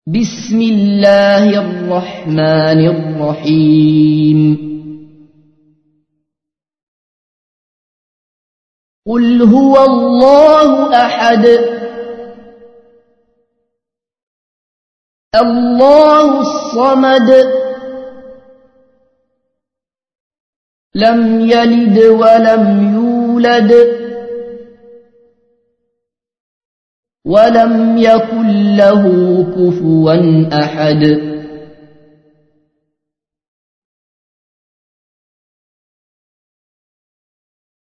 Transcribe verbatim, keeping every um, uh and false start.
بسم الله الرحمن الرحيم قل هو الله أحد الله الصمد لم يلد ولم يولد ولم يكن له كفوا أحد